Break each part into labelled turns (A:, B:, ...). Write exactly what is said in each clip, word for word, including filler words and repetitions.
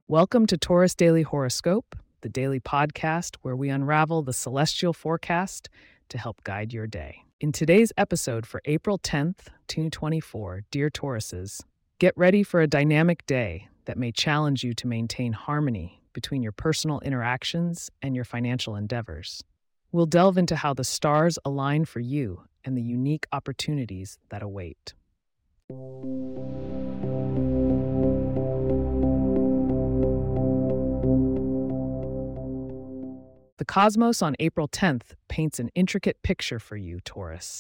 A: Welcome to Taurus Daily Horoscope, the daily podcast where we unravel the celestial forecast to help guide your day. In today's episode for April tenth, twenty twenty-four, dear Tauruses, get ready for a dynamic day that may challenge you to maintain harmony between your personal interactions and your financial endeavors. We'll delve into how the stars align for you and the unique opportunities that await. The cosmos on April tenth paints an intricate picture for you, Taurus.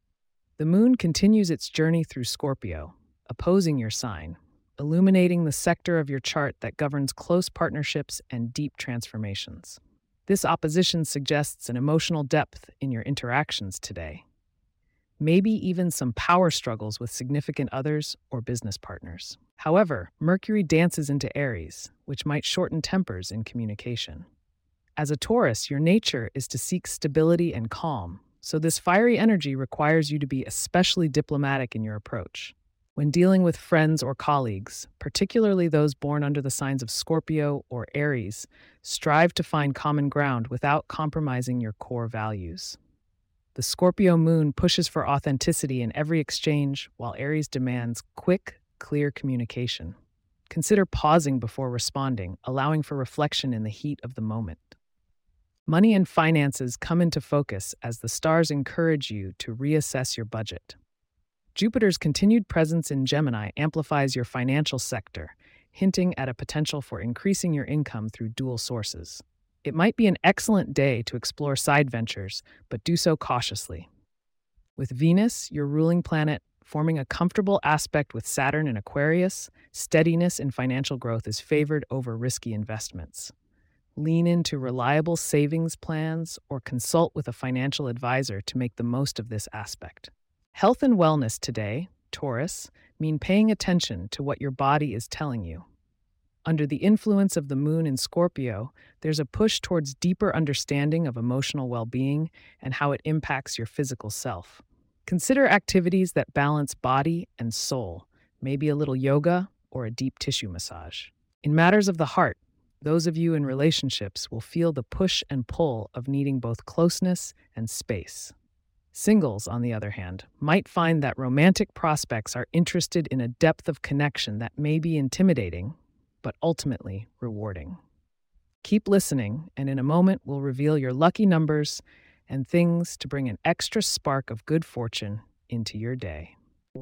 A: The moon continues its journey through Scorpio, opposing your sign, illuminating the sector of your chart that governs close partnerships and deep transformations. This opposition suggests an emotional depth in your interactions today, maybe even some power struggles with significant others or business partners. However, Mercury dances into Aries, which might shorten tempers in communication. As a Taurus, your nature is to seek stability and calm, so this fiery energy requires you to be especially diplomatic in your approach. When dealing with friends or colleagues, particularly those born under the signs of Scorpio or Aries, strive to find common ground without compromising your core values. The Scorpio moon pushes for authenticity in every exchange, while Aries demands quick, clear communication. Consider pausing before responding, allowing for reflection in the heat of the moment. Money and finances come into focus as the stars encourage you to reassess your budget. Jupiter's continued presence in Gemini amplifies your financial sector, hinting at a potential for increasing your income through dual sources. It might be an excellent day to explore side ventures, but do so cautiously. With Venus, your ruling planet, forming a comfortable aspect with Saturn in Aquarius, steadiness in financial growth is favored over risky investments. Lean into reliable savings plans or consult with a financial advisor to make the most of this aspect. Health and wellness today, Taurus, mean paying attention to what your body is telling you. Under the influence of the moon in Scorpio, there's a push towards deeper understanding of emotional well-being and how it impacts your physical self. Consider activities that balance body and soul, maybe a little yoga or a deep tissue massage. In matters of the heart, those of you in relationships will feel the push and pull of needing both closeness and space. Singles, on the other hand, might find that romantic prospects are interested in a depth of connection that may be intimidating, but ultimately rewarding. Keep listening, and in a moment we'll reveal your lucky numbers and things to bring an extra spark of good fortune into your day.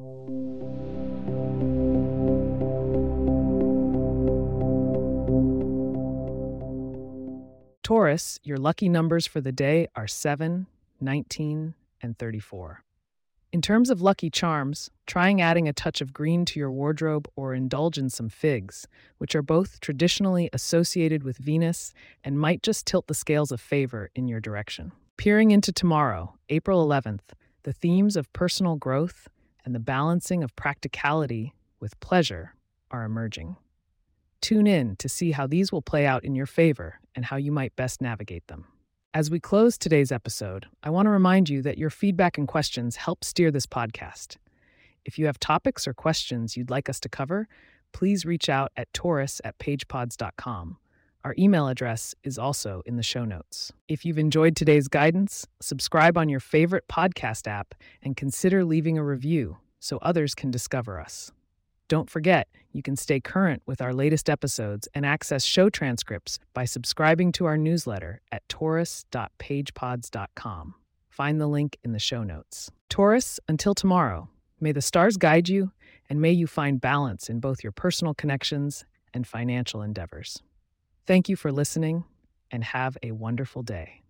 A: Taurus, your lucky numbers for the day are seven, nineteen, and thirty-four. In terms of lucky charms, trying adding a touch of green to your wardrobe or indulge in some figs, which are both traditionally associated with Venus and might just tilt the scales of favor in your direction. Peering into tomorrow, April eleventh, the themes of personal growth and the balancing of practicality with pleasure are emerging. Tune in to see how these will play out in your favor and how you might best navigate them. As we close today's episode, I want to remind you that your feedback and questions help steer this podcast. If you have topics or questions you'd like us to cover, please reach out at taurus at pagepods dot com. Our email address is also in the show notes. If you've enjoyed today's guidance, subscribe on your favorite podcast app and consider leaving a review so others can discover us. Don't forget, you can stay current with our latest episodes and access show transcripts by subscribing to our newsletter at taurus dot pagepods dot com. Find the link in the show notes. Taurus, until tomorrow, may the stars guide you, and may you find balance in both your personal connections and financial endeavors. Thank you for listening, and have a wonderful day.